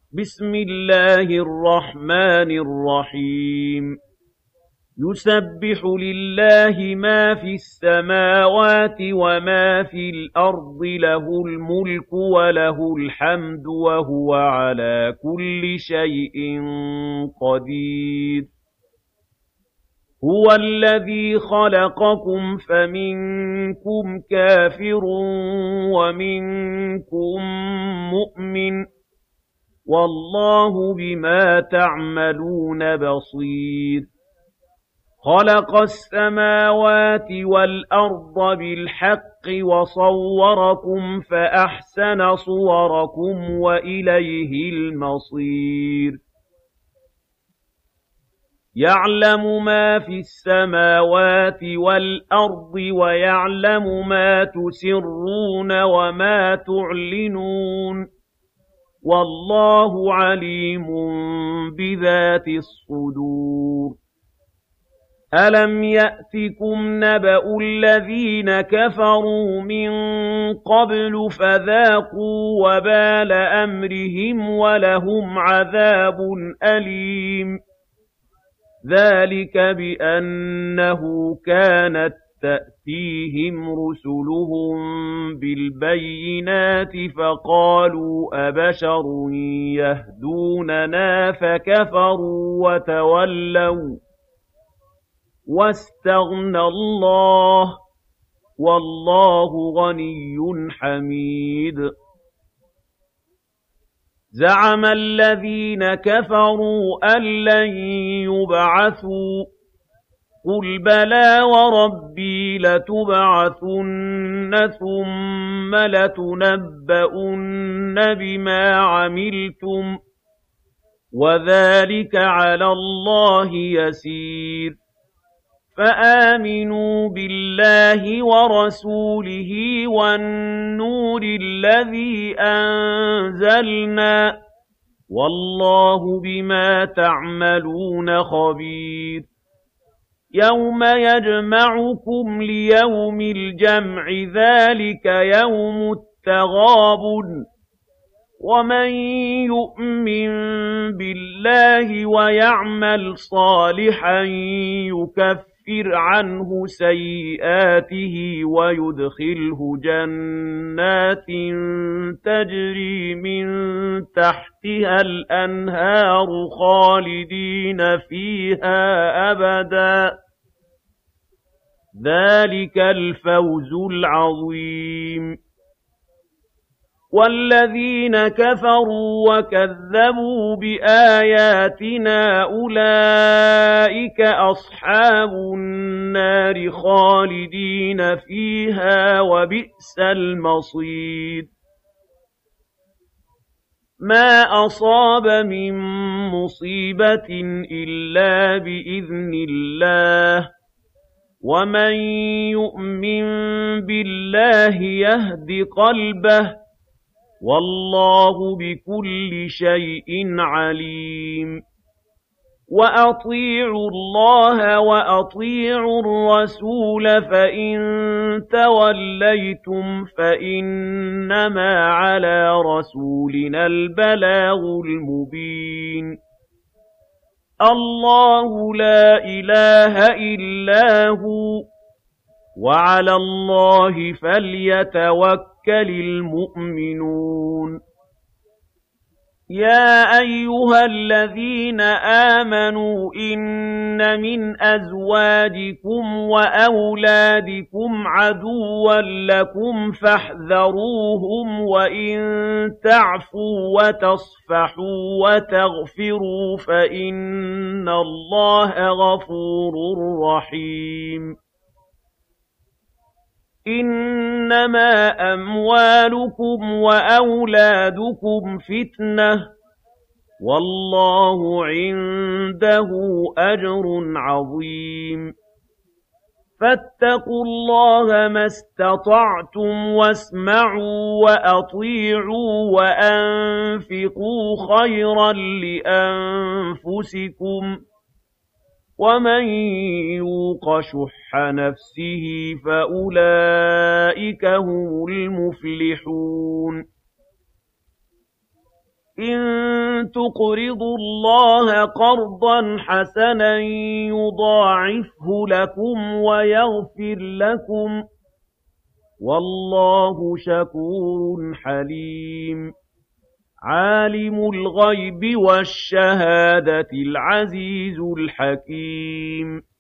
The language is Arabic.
بسم الله الرحمن الرحيم يسبح لله ما في السماوات وما في الأرض له الملك وله الحمد وهو على كل شيء قدير هو الذي خلقكم فمنكم كافر ومنكم مؤمن والله بما تعملون بصير خلق السماوات والأرض بالحق وصوركم فأحسن صوركم وإليه المصير يعلم ما في السماوات والأرض ويعلم ما تسرون وما تعلنون والله عليم بذات الصدور ألم يأتكم نبأ الذين كفروا من قبل فذاقوا وبال أمرهم ولهم عذاب أليم ذلك بأنه كانت تأتيهم رسلهم بالبينات فقالوا أبشر يهدوننا فكفروا وتولوا واستغنى الله والله غني حميد زعم الذين كفروا أن لن يبعثوا قل بلى وربي لتبعثن ثم لتنبؤن بما عملتم وذلك على الله يسير فآمنوا بالله ورسوله والنور الذي أنزلنا والله بما تعملون خبير يوم يجمعكم ليوم الجمع ذلك يوم التغابن ومن يؤمن بالله ويعمل صالحا يكفر عنه سيئاته ويدخله جنات تجري من تحتها الأنهار خالدين فيها أبدا ذلك الفوز العظيم والذين كفروا وكذبوا بآياتنا أولئك أصحاب النار خالدين فيها وبئس المصير ما أصاب من مصيبة إلا بإذن الله ومن يؤمن بالله يهد قلبه والله بكل شيء عليم وأطيعوا الله وأطيعوا الرسول فإن توليتم فإنما على رسولنا البلاغ المبين الله لا إله إلا هو وعلى الله فليتوكل المؤمنون يا أيها الذين آمنوا إن من أزواجكم وأولادكم عدوا لكم فاحذروهم وإن تعفوا وتصفحوا وتغفروا فإن الله غفور رحيم إنما أموالكم وأولادكم فتنة والله عنده أجر عظيم فاتقوا الله ما استطعتم واسمعوا وأطيعوا وأنفقوا خيرا لأنفسكم ومن يوق شح نفسه فأولئك هم المفلحون إن تُقْرِضُوا اللَّهَ قَرْضًا حَسَنًا يُضَاعِفْهُ لَكُمْ وَيَغْفِرْ لَكُمْ ۚ وَاللَّهُ شَكُورٌ حَلِيمٌ عَالِمُ الْغَيْبِ وَالشَّهَادَةِ الْعَزِيزُ الْحَكِيمُ